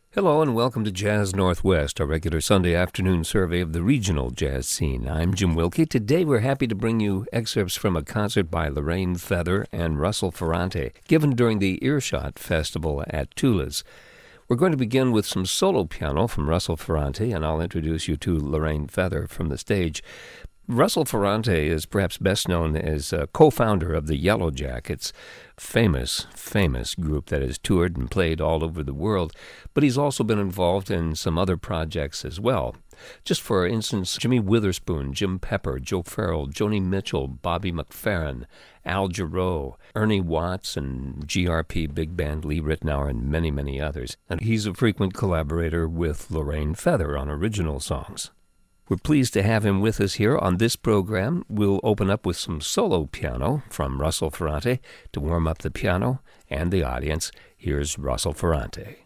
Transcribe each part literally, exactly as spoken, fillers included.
Hello and welcome to Jazz Northwest, our regular Sunday afternoon survey of the regional jazz scene. I'm Jim Wilkie. Today we're happy to bring you excerpts from a concert by Lorraine Feather and Russell Ferrante, given during the Earshot Festival at Tula's. We're going to begin with some solo piano from Russell Ferrante, and I'll introduce you to Lorraine Feather from the stage. Russell Ferrante is perhaps best known as a co-founder of the Yellow Jackets, famous, famous group that has toured and played all over the world, but he's also been involved in some other projects as well. Just for instance, Jimmy Witherspoon, Jim Pepper, Joe Farrell, Joni Mitchell, Bobby McFerrin, Al Jarreau, Ernie Watts, and G R P Big Band, Lee Ritenour, and many, many others. And he's a frequent collaborator with Lorraine Feather on original songs. We're pleased to have him with us here on this program. We'll open up with some solo piano from Russell Ferrante to warm up the piano and the audience. Here's Russell Ferrante.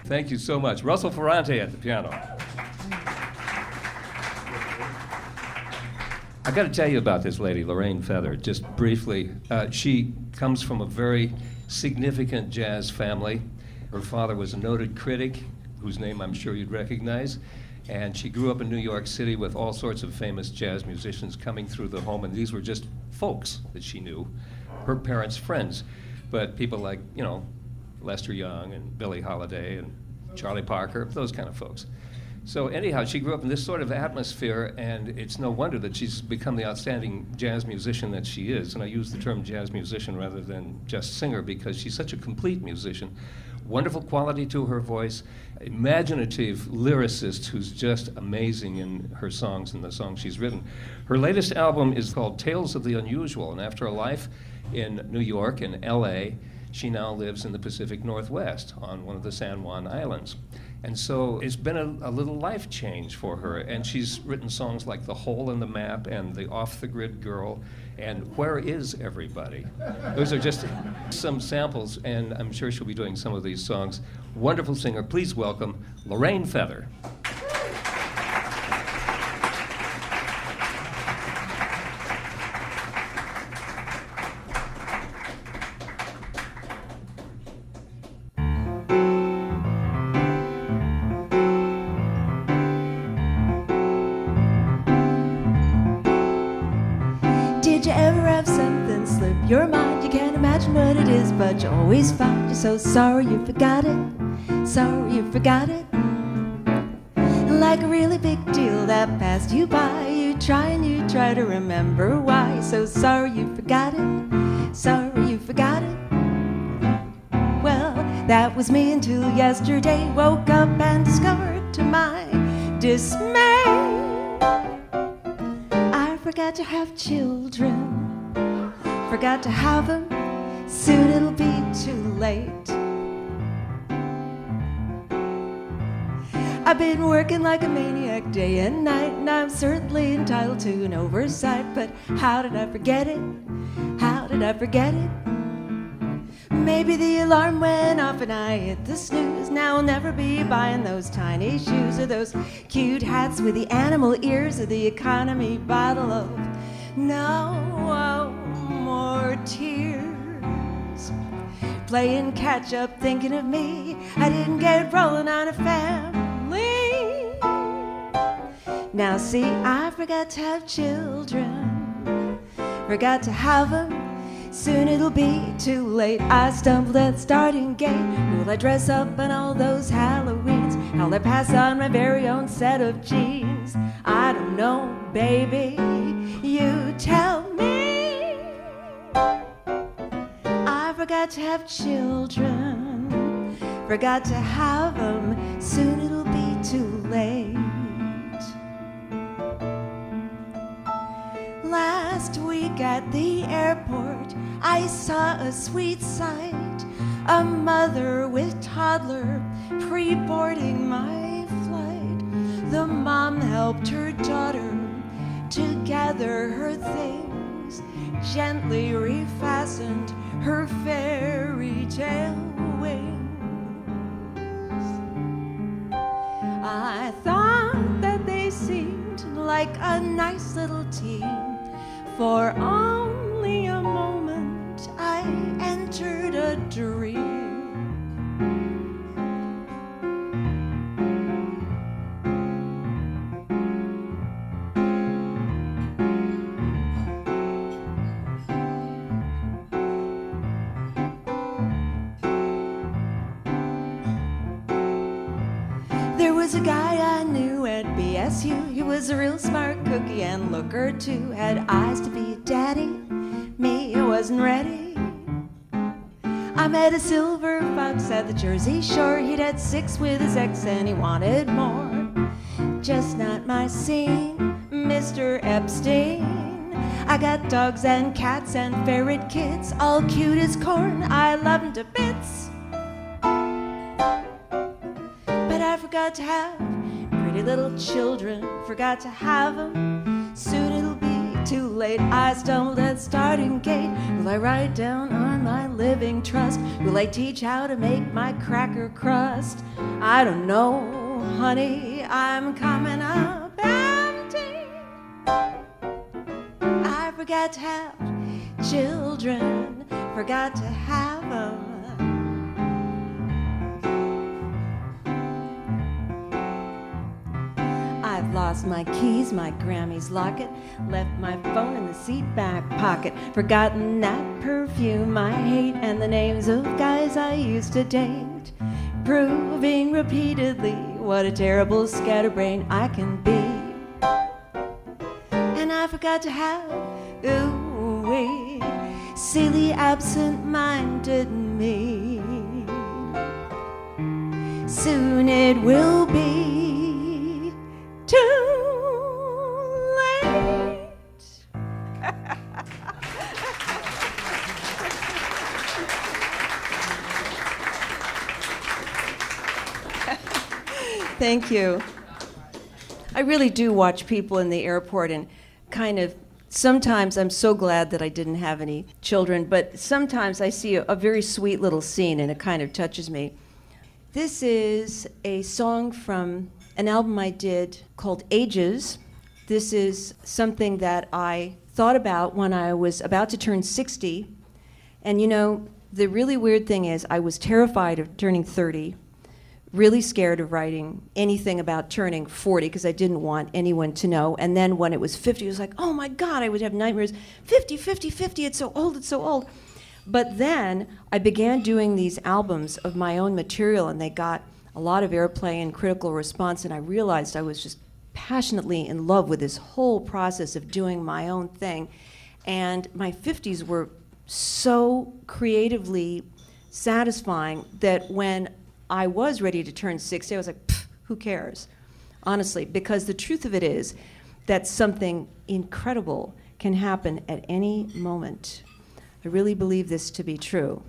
Thank you so much. Russell Ferrante at the piano. I got to tell you about this lady, Lorraine Feather, just briefly. Uh, she comes from a very significant jazz family. Her father was a noted critic, whose name I'm sure you'd recognize, and she grew up in New York City with all sorts of famous jazz musicians coming through the home, and these were just folks that she knew, her parents' friends, but people like, you know, Lester Young and Billie Holiday and Charlie Parker, those kind of folks. So anyhow, she grew up in this sort of atmosphere, and it's no wonder that she's become the outstanding jazz musician that she is. And I use the term jazz musician rather than just singer because she's such a complete musician. Wonderful quality to her voice, imaginative lyricist who's just amazing in her songs and the songs she's written. Her latest album is called Tales of the Unusual, and after a life in New York and L A, she now lives in the Pacific Northwest on one of the San Juan Islands. And so it's been a, a little life change for her, and she's written songs like The Hole in the Map and The Off-the-Grid Girl and Where Is Everybody? Those are just some samples, and I'm sure she'll be doing some of these songs. Wonderful singer. Please welcome Lorraine Feather. Did you ever have something slip your mind? You can't imagine what it is, but you always find you're so sorry you forgot it. Sorry you forgot it. Like a really big deal that passed you by. You try and you try to remember why. So sorry you forgot it. Sorry you forgot it. Well, that was me until yesterday. Woke up and discovered to my dismay forgot to have children, forgot to have them, soon it'll be too late. I've been working like a maniac day and night, and I'm certainly entitled to an oversight, but how did I forget it? How did I forget it? Maybe the alarm went off and I hit the snooze. Now I'll never be buying those tiny shoes or those cute hats with the animal ears or the economy bottle of no more tears. Playing catch up, thinking of me. I didn't get rolling on a family. Now see, I forgot to have children, forgot to have them. Soon it'll be too late. I stumbled at the starting gate. Will I dress up on all those Halloweens? How'll I pass on my very own set of jeans? I don't know, baby, you tell me. I forgot to have children, forgot to have them. Soon it'll be too late. Last week at the airport, I saw a sweet sight. A mother with toddler pre-boarding my flight. The mom helped her daughter to gather her things, gently refastened her fairy tale wings. I thought that they seemed like a nice little team. For only a moment I entered a dream. There was a guy I knew at B S U. He was a real smart cookie and looker too. Had eyes to be a daddy. Me, I wasn't ready. I met a silver fox at the Jersey Shore. He'd had six with his ex and he wanted more. Just not my scene, Mister Epstein. I got dogs and cats and ferret kids, all cute as corn. I love them to bits. But I forgot to have pretty little children, forgot to have them. Soon it'll be too late. I stumbled at starting gate. Will I write down on my living trust? Will I teach how to make my cracker crust? I don't know, honey, I'm coming up empty. I forgot to have children, forgot to have them. I've lost my keys, my Grammy's locket, left my phone in the seat back pocket, forgotten that perfume I hate and the names of guys I used to date, proving repeatedly what a terrible scatterbrain I can be. And I forgot to have, ooh-wee, silly absent-minded me. Soon it will be too late. Thank you. I really do watch people in the airport and kind of, sometimes I'm so glad that I didn't have any children, but sometimes I see a, a very sweet little scene and it kind of touches me. This is a song from an album I did called Ages. This is something that I thought about when I was about to turn sixty. And you know, the really weird thing is I was terrified of turning thirty, really scared of writing anything about turning forty because I didn't want anyone to know. And then when it was fifty, it was like, oh my God, I would have nightmares. fifty, fifty, fifty, it's so old, it's so old. But then I began doing these albums of my own material and they got a lot of airplay and critical response, and I realized I was just passionately in love with this whole process of doing my own thing. And my fifties were so creatively satisfying that when I was ready to turn sixty, I was like, who cares? Honestly, because the truth of it is that something incredible can happen at any moment. I really believe this to be true.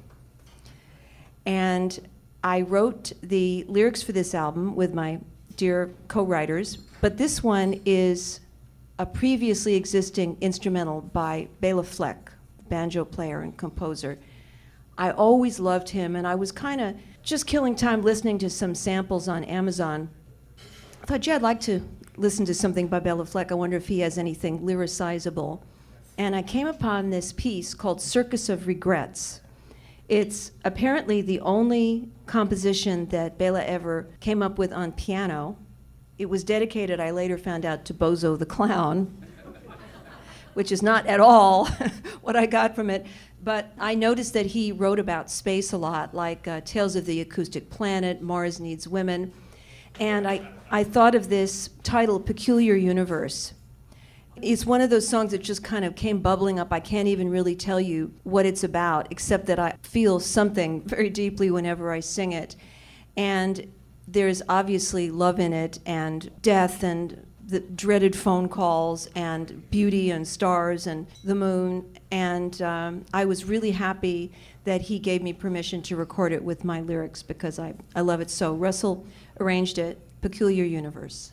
And I wrote the lyrics for this album with my dear co-writers, but this one is a previously existing instrumental by Bela Fleck, banjo player and composer. I always loved him, and I was kind of just killing time listening to some samples on Amazon. I thought, yeah, I'd like to listen to something by Bela Fleck. I wonder if he has anything lyricizable. And I came upon this piece called Circus of Regrets. It's apparently the only composition that Bela ever came up with on piano. It was dedicated, I later found out, to Bozo the Clown, which is not at all what I got from it. But I noticed that he wrote about space a lot, like uh, Tales of the Acoustic Planet, Mars Needs Women. And I, I thought of this title, Peculiar Universe. It's one of those songs that just kind of came bubbling up. I can't even really tell you what it's about, except that I feel something very deeply whenever I sing it. And there's obviously love in it, and death, and the dreaded phone calls, and beauty, and stars, and the moon. And um, I was really happy that he gave me permission to record it with my lyrics because I, I love it so. Russell arranged it, Peculiar Universe.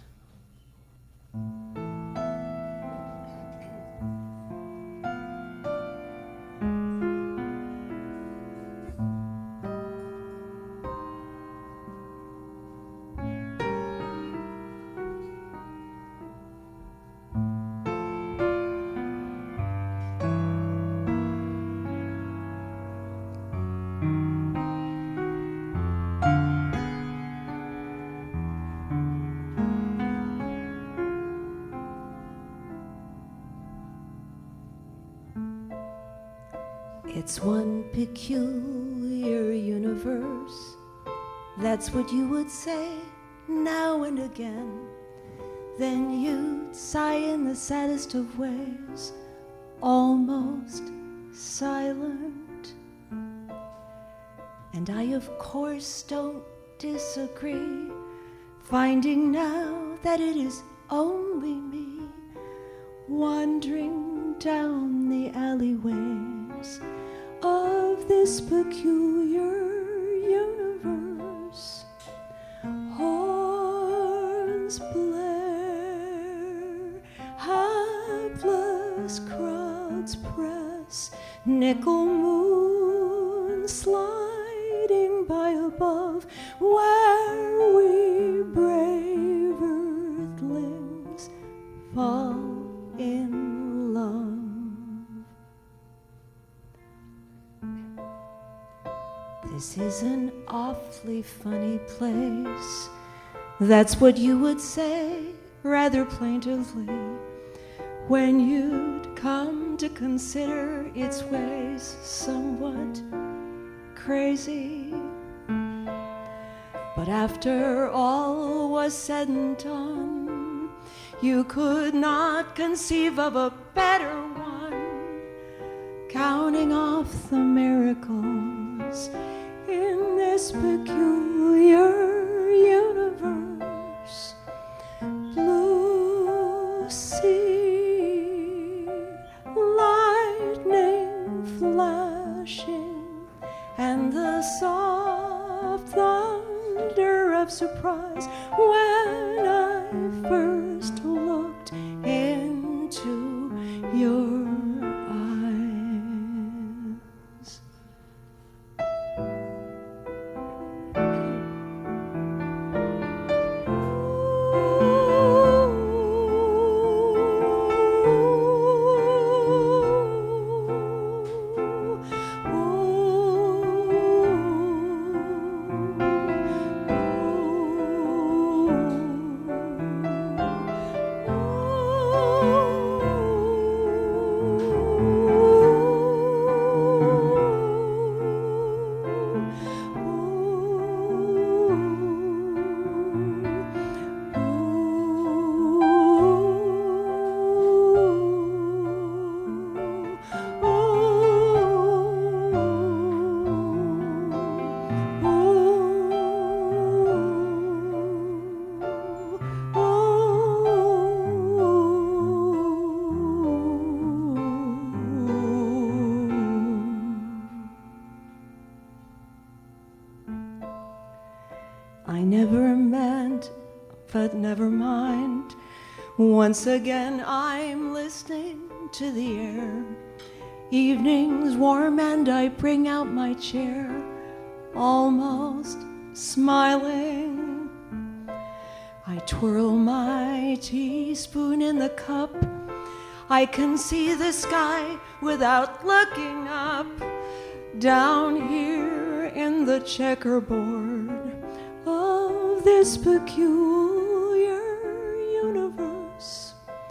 It's one peculiar universe, that's what you would say now and again. Then you'd sigh in the saddest of ways, almost silent. And I, of course, don't disagree, finding now that it is only me wandering down the alleyways of this peculiar universe. Horns blare, hapless nickel moon sliding by above, where we brave earthlings fall in love. This is an awfully funny place. That's what you would say, rather plaintively, when you'd come to consider its ways somewhat crazy. But after all was said and done, you could not conceive of a better one, counting off the miracles in this peculiar universe. Blue sea, lightning flashing, and the soft thunder of surprise when I first looked into your eyes. I never meant, but never mind. Once again I'm listening to the air. Evening's warm and I bring out my chair, almost smiling. I twirl my teaspoon in the cup. I can see the sky without looking up. Down here in the checkerboard of this peculiar universe,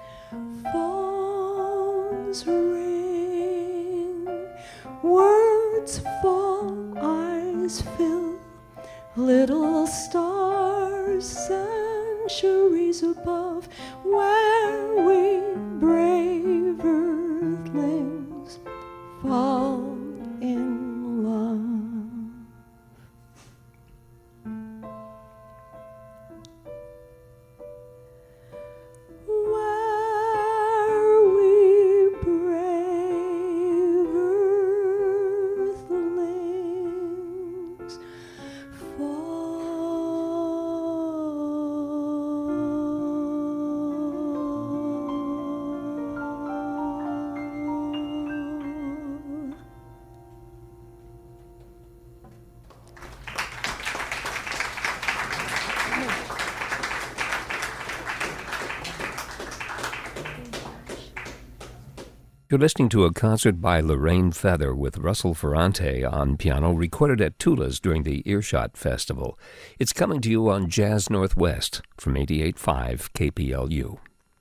phones ring, words fall, eyes fill, little stars centuries above, where we brave earthlings fall in love. You're listening to a concert by Lorraine Feather with Russell Ferrante on piano, recorded at Tula's during the Earshot Festival. It's coming to you on Jazz Northwest from eighty-eight point five K P L U.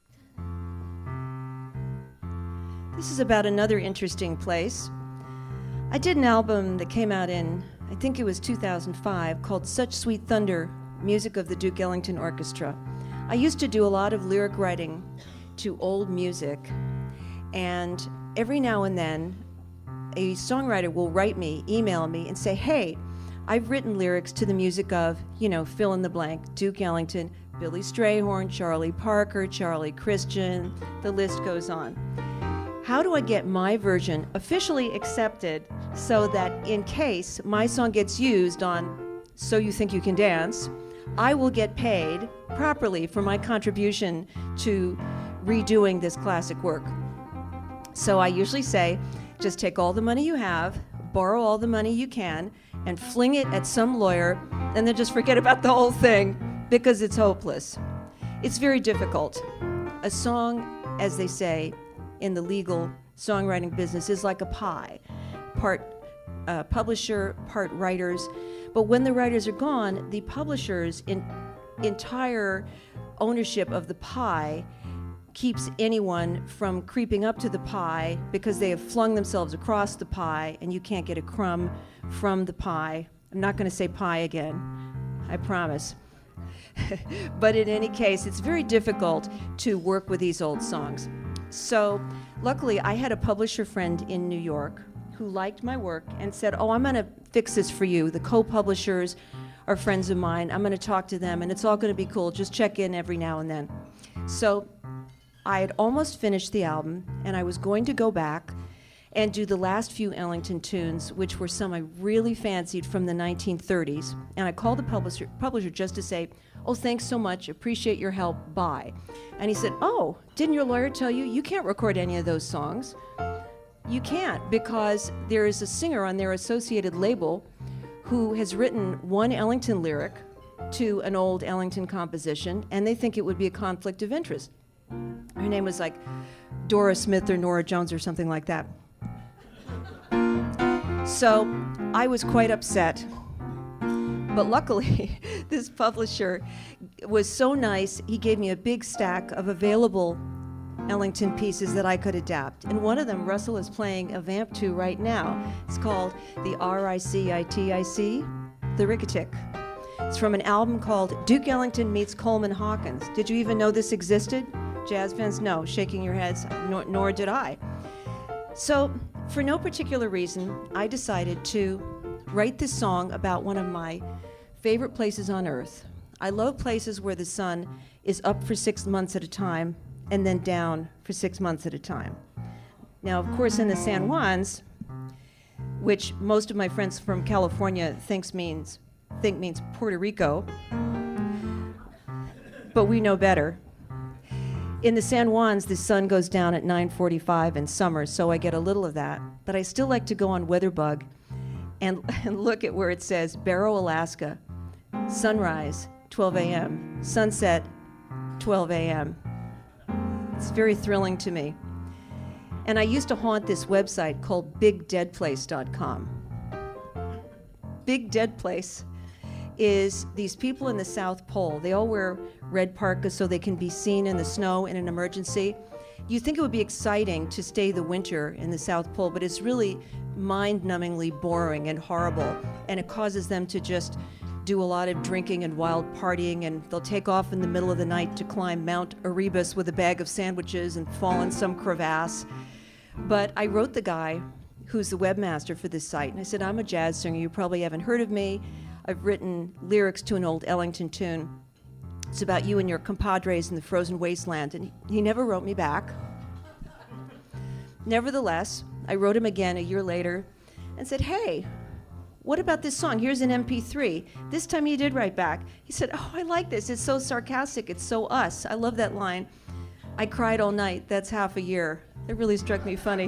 This is about another interesting place. I did an album that came out in, I think it was two thousand five, called Such Sweet Thunder, music of the Duke Ellington Orchestra. I used to do a lot of lyric writing to old music, and every now and then a songwriter will write me, email me, and say, hey, I've written lyrics to the music of, you know, fill in the blank, Duke Ellington, Billy Strayhorn, Charlie Parker, Charlie Christian, the list goes on. How do I get my version officially accepted so that in case my song gets used on So You Think You Can Dance, I will get paid properly for my contribution to redoing this classic work? So I usually say, Just take all the money you have, borrow all the money you can, and fling it at some lawyer, and then just forget about the whole thing because it's hopeless. It's very difficult. A song, as they say in the legal songwriting business, is like a pie. Part uh, publisher, part writers. But when the writers are gone, the publisher's in, entire ownership of the pie keeps anyone from creeping up to the pie because they have flung themselves across the pie and you can't get a crumb from the pie. I'm not going to say pie again, I promise. But in any case, it's very difficult to work with these old songs. So luckily, I had a publisher friend in New York who liked my work and said, oh, I'm going to fix this for you. The co-publishers are friends of mine. I'm going to talk to them, and it's all going to be cool. Just check in every now and then. So I had almost finished the album, and I was going to go back and do the last few Ellington tunes, which were some I really fancied from the nineteen thirties. And I called the publisher, publisher just to say, oh, thanks so much, appreciate your help, bye. And he said, oh, didn't your lawyer tell you you can't record any of those songs? You can't, because there is a singer on their associated label who has written one Ellington lyric to an old Ellington composition, and they think it would be a conflict of interest. Her name was like Dora Smith or Nora Jones or something like that. So I was quite upset. But luckily, this publisher was so nice, he gave me a big stack of available Ellington pieces that I could adapt. And one of them, Russell is playing a vamp to right now. It's called the R I C I T I C, the Ricketic. It's from an album called Duke Ellington Meets Coleman Hawkins. Did you even know this existed? Jazz fans? No, shaking your heads, nor, nor did I. So, for no particular reason, I decided to write this song about one of my favorite places on earth. I love places where the sun is up for six months at a time and then down for six months at a time. Now, of course, in the San Juans, which most of my friends from California thinks means think means Puerto Rico, but we know better. In the San Juans, the sun goes down at nine forty-five in summer, so I get a little of that. But I still like to go on WeatherBug and, and look at where it says Barrow, Alaska, sunrise, twelve a.m., sunset, twelve a.m. It's very thrilling to me. And I used to haunt this website called big dead place dot com. Big Dead Place is these people in the South Pole. They all wear red parkas so they can be seen in the snow in an emergency. You think it would be exciting to stay the winter in the South Pole, but it's really mind-numbingly boring and horrible, and it causes them to just do a lot of drinking and wild partying, and they'll take off in the middle of the night to climb Mount Erebus with a bag of sandwiches and fall in some crevasse. But I wrote the guy who's the webmaster for this site, and I said, I'm a jazz singer. You probably haven't heard of me. I've written lyrics to an old Ellington tune. It's about you and your compadres in the frozen wasteland. And he, he never wrote me back. Nevertheless, I wrote him again a year later and said, hey, what about this song? Here's an M P three. This time he did write back. He said, oh, I like this. It's so sarcastic. It's so us. I love that line. I cried all night. That's half a year. It really struck me funny.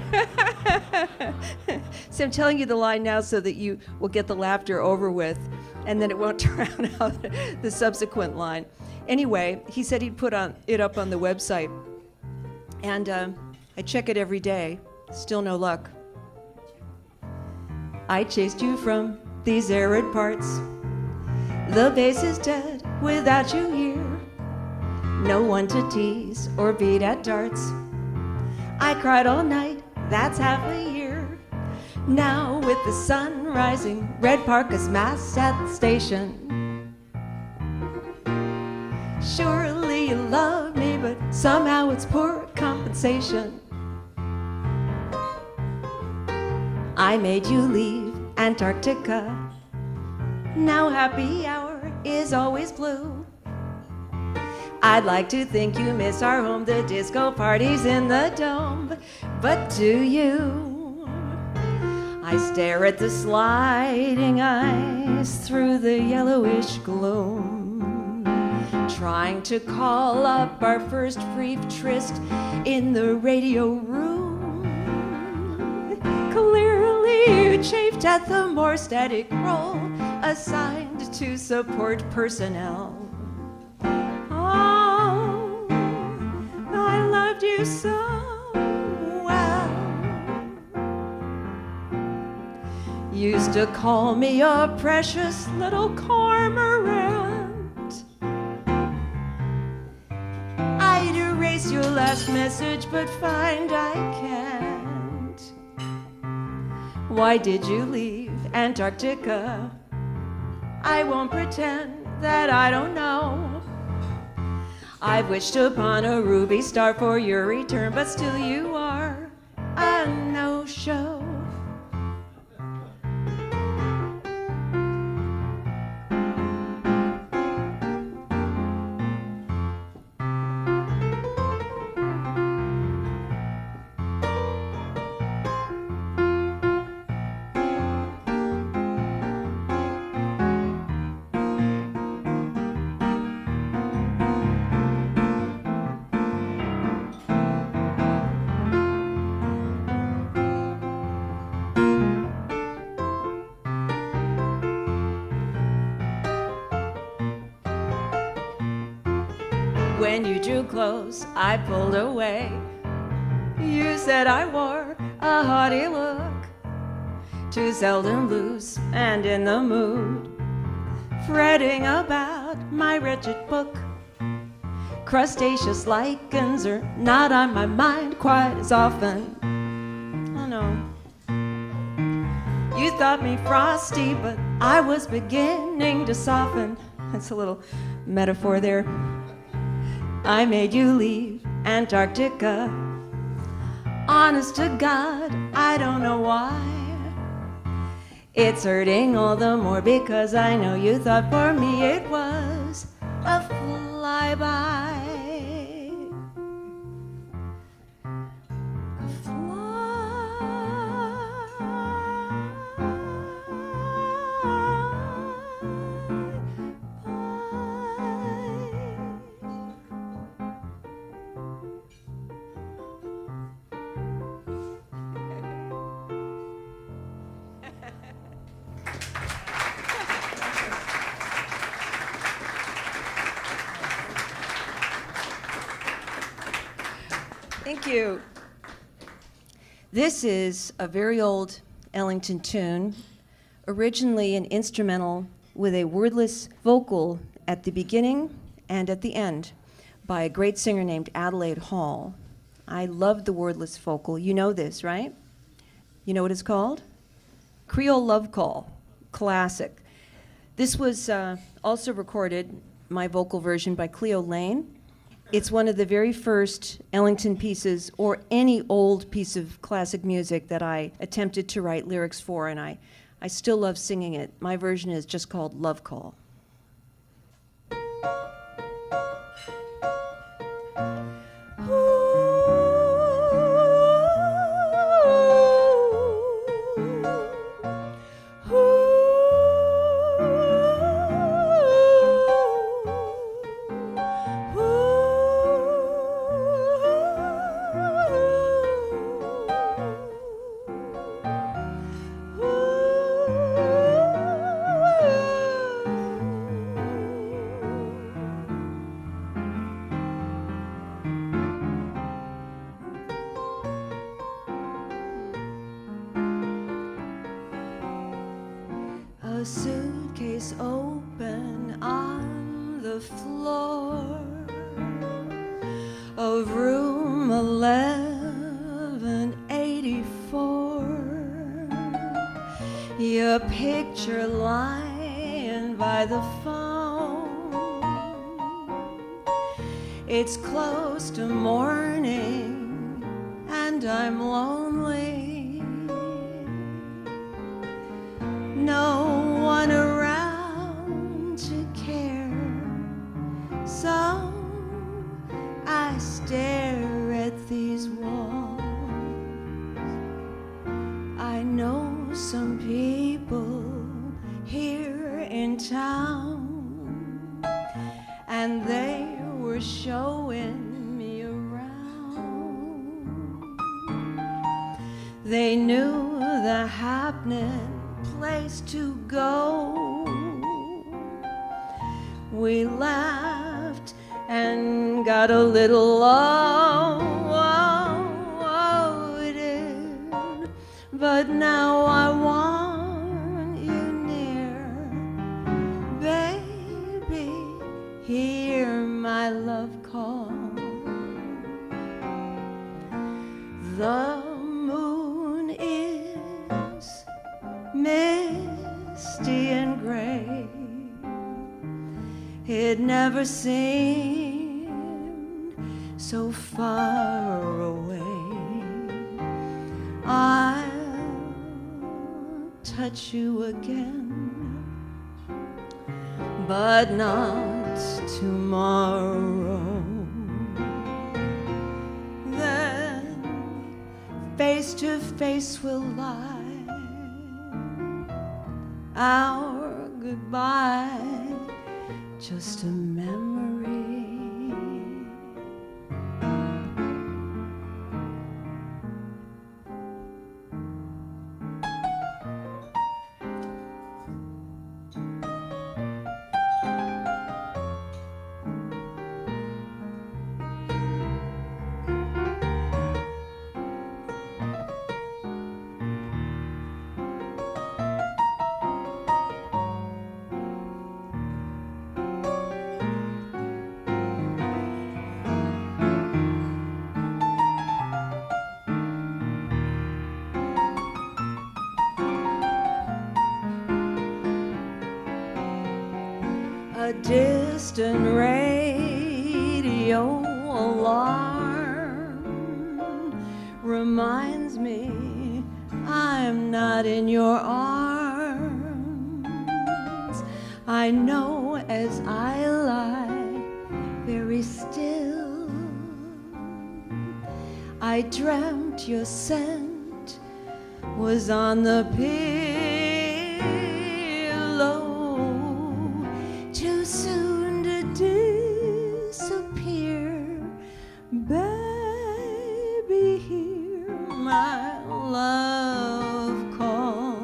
So I'm telling you the line now so that you will get the laughter over with, and then it won't drown out the subsequent line. Anyway, he said he'd put on it up on the website, and uh, I check it every day. Still no luck. I chased you from these arid parts. The bass is dead without you here. No one to tease or beat at darts. I cried all night, that's half a year. Now with the sun rising, red parkas mass at the station. Surely you love me, but somehow it's poor compensation. I made you leave Antarctica. Now happy hour is always blue. I'd like to think you miss our home, the disco parties in the dome. But do you? I stare at the sliding ice through the yellowish gloom, trying to call up our first brief tryst in the radio room. chafed at the more static role assigned to support personnel. Oh, I loved you so well. Used to call me a precious little cormorant. I'd erase your last message, but find I can't. Why did you leave Antarctica? I won't pretend that I don't know. I've wished upon a ruby star for your return, but still you are a no-show. When you drew close, I pulled away. You said I wore a haughty look, too seldom loose and in the mood, fretting about my wretched book. Crustaceous lichens are not on my mind quite as often. Oh no. You thought me frosty, but I was beginning to soften. That's a little metaphor there. I made you leave Antarctica. Honest to God, I don't know why. It's hurting all the more because I know you thought for me it was a flyby. A Thank you. This is a very old Ellington tune, originally an instrumental with a wordless vocal at the beginning and at the end by a great singer named Adelaide Hall. I loved the wordless vocal. You know this, right? You know what it's called? Creole Love Call, classic. This was uh, also recorded, my vocal version, by Cleo Lane. It's one of the very first Ellington pieces or any old piece of classic music that I attempted to write lyrics for, and I, I still love singing it. My version is just called Love Call. A suitcase open on the floor of room eleven eighty-four. Your picture lying by the phone. It's close to morning and I'm lonely. No one around to care, so I stare at these walls. I know some people here in town, and they were showing me around. They knew the happening place to go. We laughed and got a little low, oh, oh, it did. But now I want you near, baby, hear my love call. The moon is misty and gray. It never seemed so far away. I'll touch you again, but not tomorrow. Face to face we'll lie, our goodbye just a memory. A distant radio alarm reminds me I'm not in your arms. I know as I lie very still, I dreamt your scent was on the pillow. Too soon to disappear, baby, hear my love call.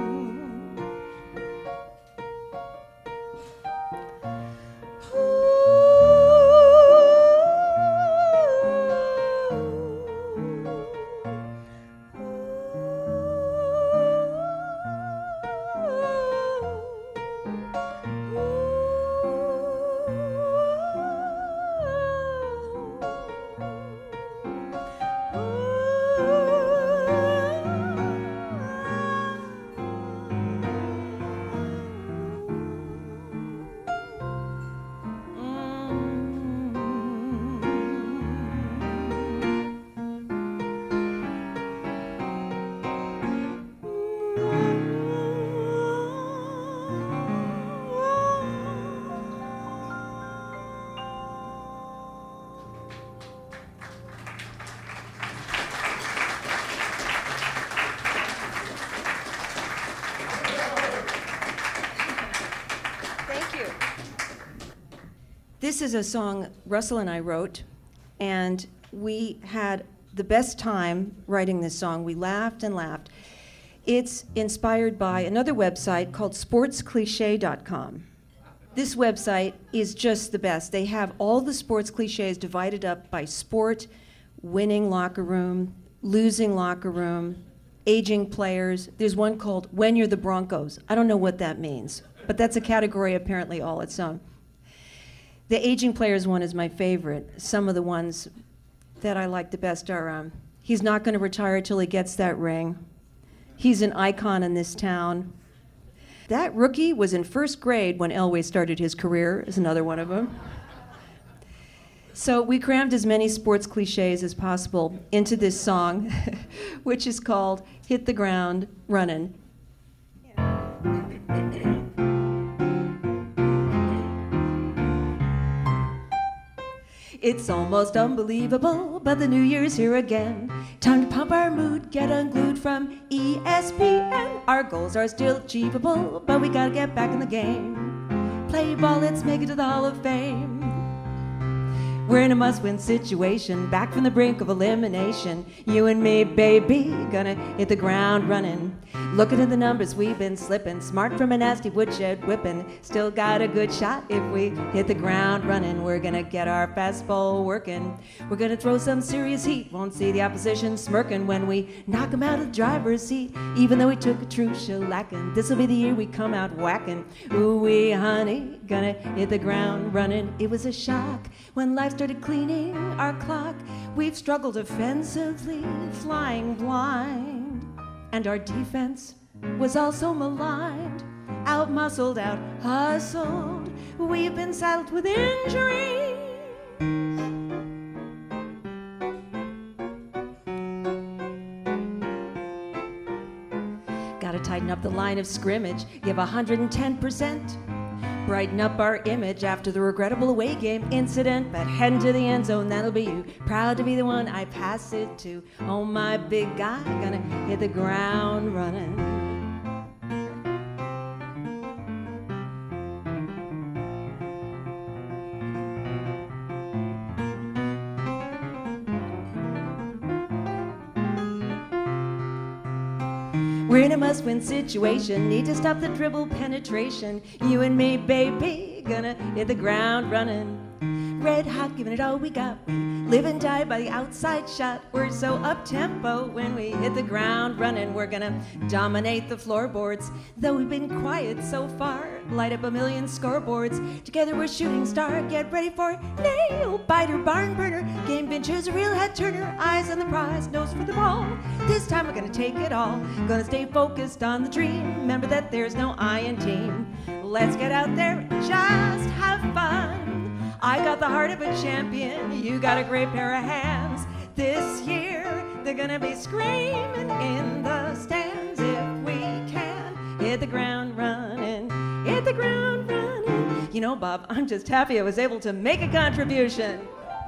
This is a song Russell and I wrote, and we had the best time writing this song. We laughed and laughed. It's inspired by another website called sports cliche dot com. This website is just the best. They have all the sports cliches divided up by sport, winning locker room, losing locker room, aging players. There's one called When You're the Broncos. I don't know what that means, but that's a category apparently all its own. The aging players one is my favorite. Some of the ones that I like the best are, um, he's not going to retire till he gets that ring. He's an icon in this town. That rookie was in first grade when Elway started his career, is another one of them. So we crammed as many sports cliches as possible into this song, which is called Hit the Ground Runnin'. It's almost unbelievable, but the new year's here again. Time to pump our mood, get unglued from E S P N. Our goals are still achievable, but we gotta get back in the game. Play ball, let's make it to the Hall of Fame. We're in a must-win situation, back from the brink of elimination. You and me, baby, gonna hit the ground running. Looking at the numbers, we've been slipping. Smart from a nasty woodshed whipping. Still got a good shot if we hit the ground running. We're gonna get our fastball working. We're gonna throw some serious heat. Won't see the opposition smirking when we knock them out of the driver's seat. Even though we took a true shellacking, this'll be the year we come out whacking. Ooh-wee, honey, gonna hit the ground running. It was a shock when life started cleaning our clock. We've struggled offensively, flying blind. And our defense was also maligned. Out-muscled, out-hustled. We've been saddled with injury. Gotta tighten up the line of scrimmage, give one hundred ten percent. Brighten up our image after the regrettable away game incident. But heading to the end zone, that'll be you. Proud to be the one I pass it to. Oh, my big guy, gonna hit the ground running. We're in a must-win situation, need to stop the dribble penetration. You and me, baby, gonna hit the ground running. Red hot, giving it all we got. We live and die by the outside shot. We're so up-tempo when we hit the ground running. We're gonna dominate the floorboards. Though we've been quiet so far, light up a million scoreboards. Together we're shooting star, get ready for nail biter, barn burner. Game benches, a real head turner. Eyes on the prize, nose for the ball. This time we're gonna take it all. Gonna stay focused on the dream. Remember that there's no I in team. Let's get out there and just have fun. I got the heart of a champion. You got a great pair of hands. This year they're gonna be screaming in the stands. If we can hit the ground running, hit the ground running. You know, Bob, I'm just happy I was able to make a contribution.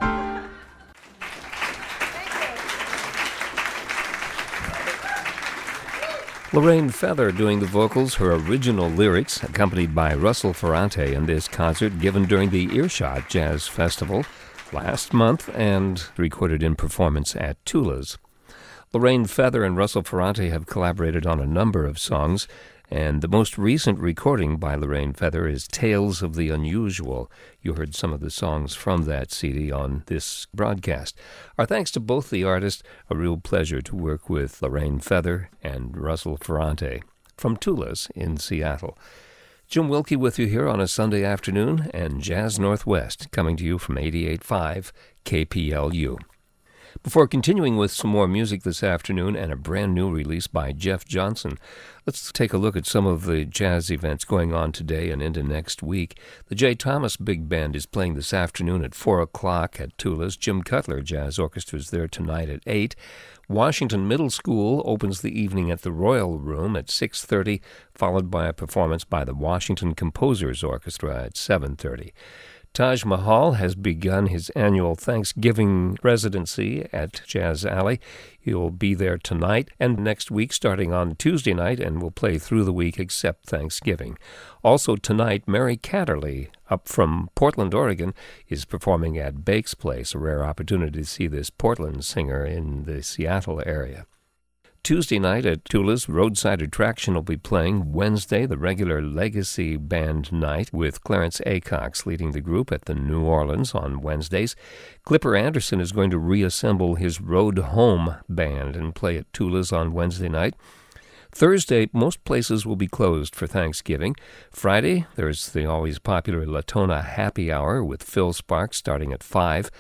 Lorraine Feather doing the vocals, her original lyrics, accompanied by Russell Ferrante in this concert given during the Earshot Jazz Festival last month and recorded in performance at Tula's. Lorraine Feather and Russell Ferrante have collaborated on a number of songs, and the most recent recording by Lorraine Feather is Tales of the Unusual. You heard some of the songs from that C D on this broadcast. Our thanks to both the artists. A real pleasure to work with Lorraine Feather and Russell Ferrante from Tula's in Seattle. Jim Wilkie with you here on a Sunday afternoon, and Jazz Northwest coming to you from eighty-eight point five K P L U. Before continuing with some more music this afternoon and a brand new release by Jeff Johnson, let's take a look at some of the jazz events going on today and into next week. The J. Thomas Big Band is playing this afternoon at four o'clock at Tula's. Jim Cutler Jazz Orchestra is there tonight at eight. Washington Middle School opens the evening at the Royal Room at six thirty, followed by a performance by the Washington Composers Orchestra at seven thirty. Taj Mahal has begun his annual Thanksgiving residency at Jazz Alley. He'll be there tonight and next week starting on Tuesday night and will play through the week except Thanksgiving. Also tonight, Mary Catterley, up from Portland, Oregon, is performing at Bake's Place, a rare opportunity to see this Portland singer in the Seattle area. Tuesday night at Tula's, Roadside Attraction will be playing. Wednesday, the regular Legacy Band night with Clarence Acox leading the group at the New Orleans on Wednesdays. Clipper Anderson is going to reassemble his Road Home band and play at Tula's on Wednesday night. Thursday, most places will be closed for Thanksgiving. Friday, there's the always popular Latona Happy Hour with Phil Sparks starting at five.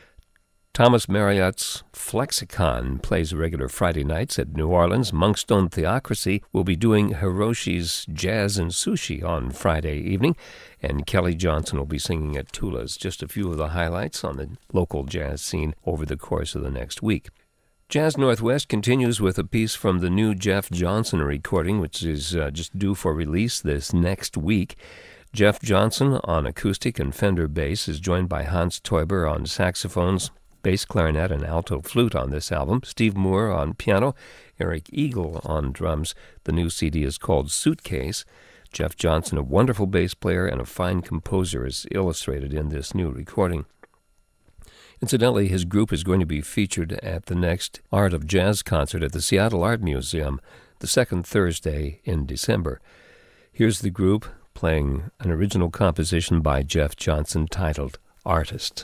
Thomas Marriott's Flexicon plays regular Friday nights at New Orleans. Monkstone Theocracy will be doing Hiroshi's Jazz and Sushi on Friday evening, and Kelly Johnson will be singing at Tula's. Just a few of the highlights on the local jazz scene over the course of the next week. Jazz Northwest continues with a piece from the new Jeff Johnson recording, which is uh, just due for release this next week. Jeff Johnson on acoustic and Fender bass is joined by Hans Teuber on saxophones, bass clarinet and alto flute on this album, Steve Moore on piano, Eric Eagle on drums. The new C D is called Suitcase. Jeff Johnson, a wonderful bass player and a fine composer, is illustrated in this new recording. Incidentally, his group is going to be featured at the next Art of Jazz concert at the Seattle Art Museum, the second Thursday in December. Here's the group playing an original composition by Jeff Johnson titled Artist.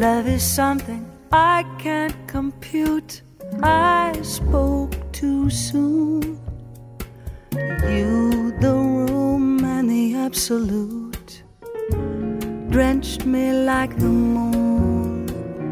Love is something I can't compute. I spoke too soon. You, the room, and the absolute drenched me like the moon.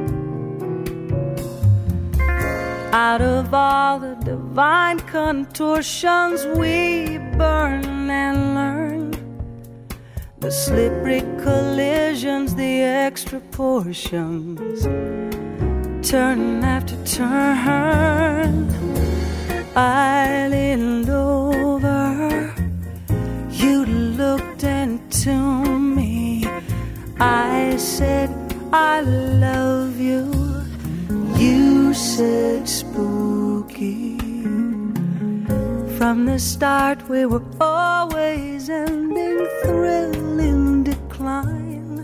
Out of all the divine contortions we burn and learn, the slippery collisions, the extra portions, turn after turn. I leaned over, you looked into me. I said, I love you. You said, spooky. From the start we were always ending, thrilling decline.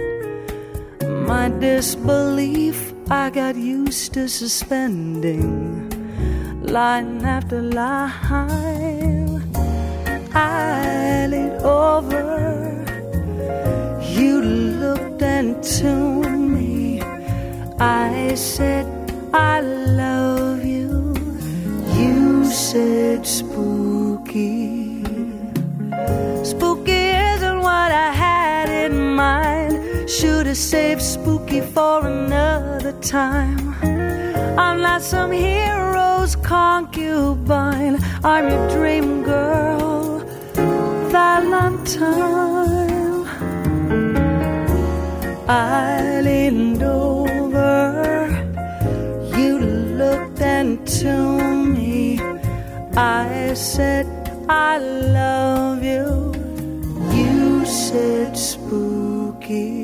My disbelief I got used to suspending, line after line. I leaned over, you looked into me. I said, I love you. You said, spooky. Spooky isn't what I had in mind. Should have saved spooky for another time. I'm not some hero's concubine. I'm your dream girl, Valentine. I leaned over, you looked into me. I said, I love you. You said, spooky.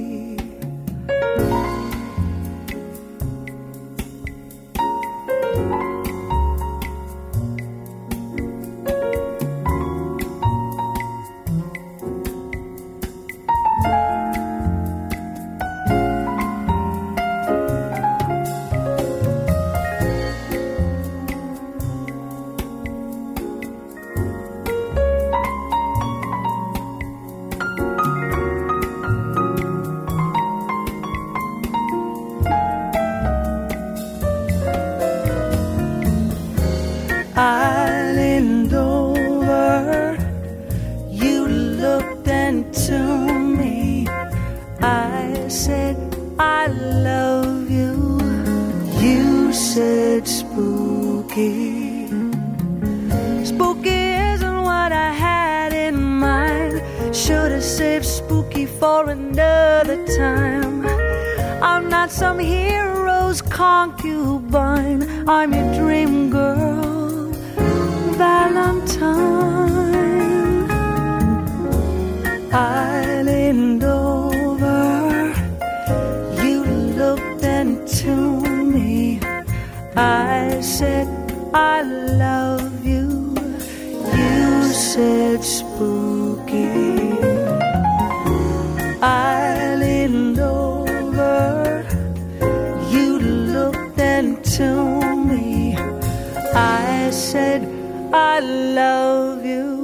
I leaned over, you looked into me. I said, I love you. You said, spooky. Spooky isn't what I had in mind. Should have saved spooky for another time. I'm not some hero's concubine. I'm your dream girl, Valentine. I leaned over, you looked into me. I said, I love you. You said, spooky. I leaned over, you looked into me. I said, I love you.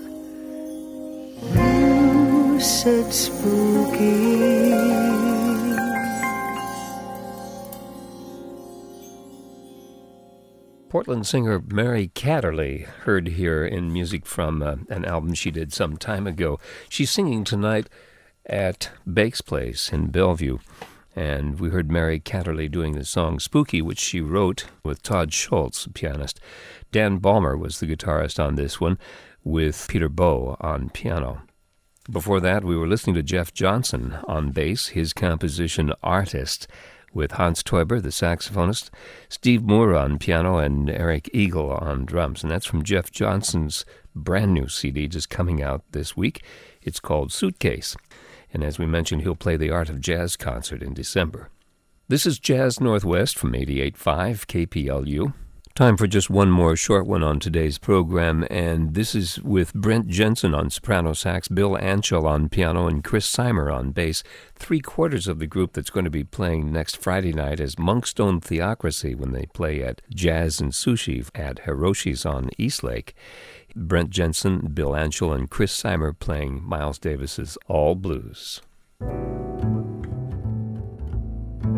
You said, spooky. Portland singer Mary Catterley, heard here in music from uh, an album she did some time ago. She's singing tonight at Bake's Place in Bellevue. And we heard Mary Catterley doing the song Spooky, which she wrote with Todd Schultz, the pianist. Dan Ballmer was the guitarist on this one, with Peter Bowe on piano. Before that, we were listening to Jeff Johnson on bass, his composition Artist, with Hans Teuber, the saxophonist, Steve Moore on piano, and Eric Eagle on drums. And that's from Jeff Johnson's brand new C D just coming out this week. It's called Suitcase. And as we mentioned, he'll play the Art of Jazz concert in December. This is Jazz Northwest from eighty-eight point five K P L U. Time for just one more short one on today's program, and this is with Brent Jensen on soprano sax, Bill Anchel on piano, and Chris Seimer on bass. Three-quarters of the group that's going to be playing next Friday night is Monkstone Theocracy when they play at Jazz and Sushi at Hiroshi's on Eastlake. Brent Jensen, Bill Anchel, and Chris Seimer playing Miles Davis's All Blues.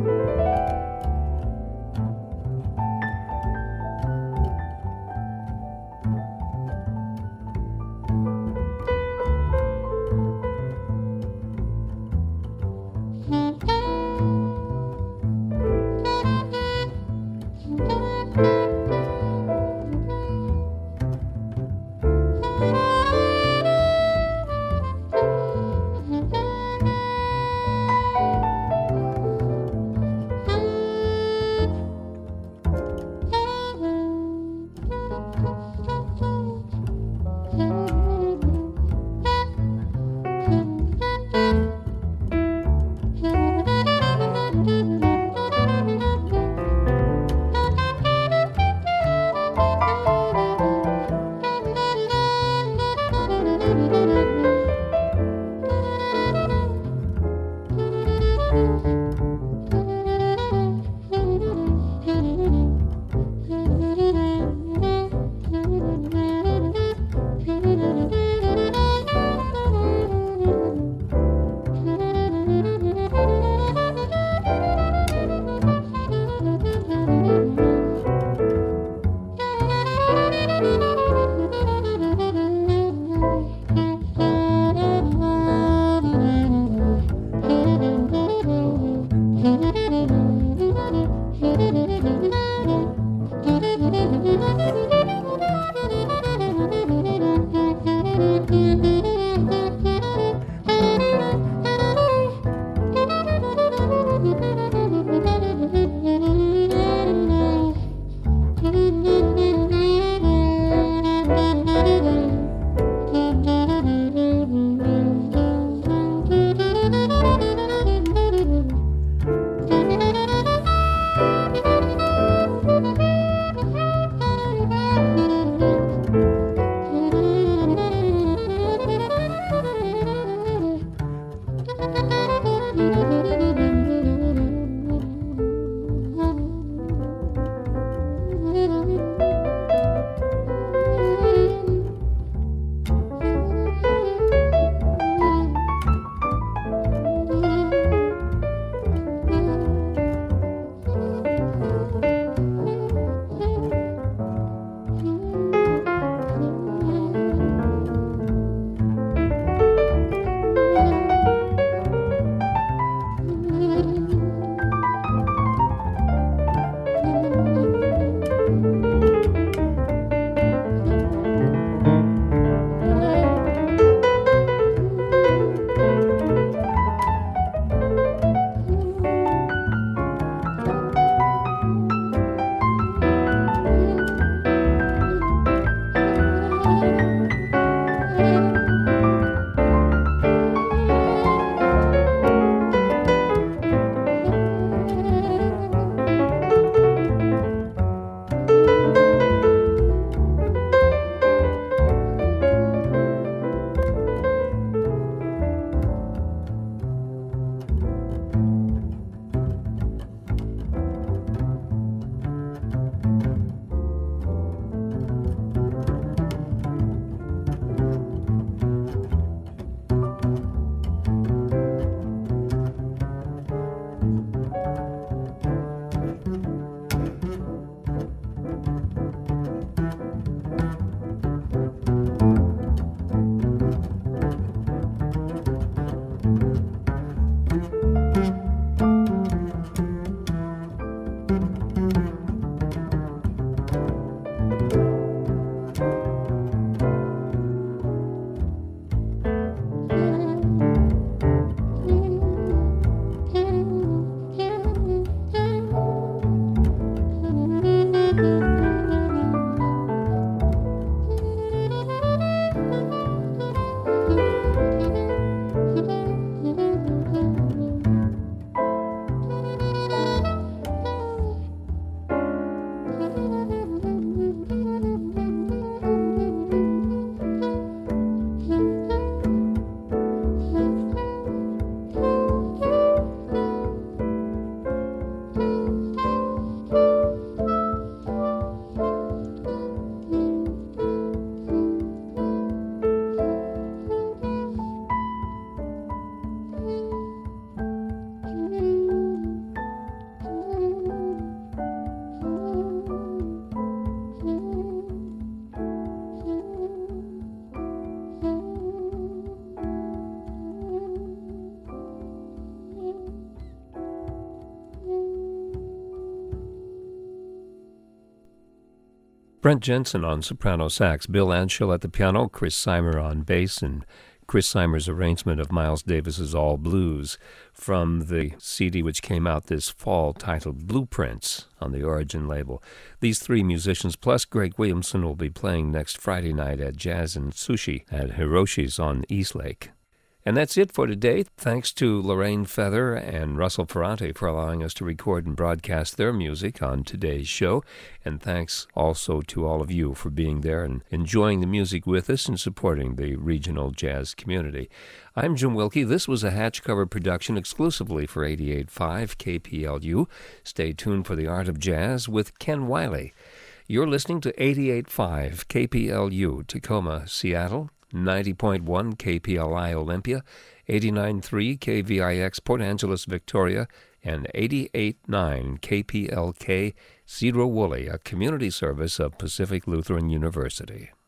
Brent Jensen on soprano sax, Bill Anshel at the piano, Chris Seimer on bass, and Chris Seimer's arrangement of Miles Davis's All Blues from the C D which came out this fall titled Blueprints on the Origin label. These three musicians plus Greg Williamson will be playing next Friday night at Jazz and Sushi at Hiroshi's on Eastlake. And that's it for today. Thanks to Lorraine Feather and Russell Ferrante for allowing us to record and broadcast their music on today's show. And thanks also to all of you for being there and enjoying the music with us and supporting the regional jazz community. I'm Jim Wilkie. This was a Hatch Cover production exclusively for eighty-eight point five K P L U. Stay tuned for The Art of Jazz with Ken Wiley. You're listening to eighty-eight point five K P L U, Tacoma, Seattle, ninety point one K P L I Olympia, eighty-nine point three K V I X Port Angeles, Victoria, and eighty-eight point nine K P L K Cedro Woolley, a community service of Pacific Lutheran University.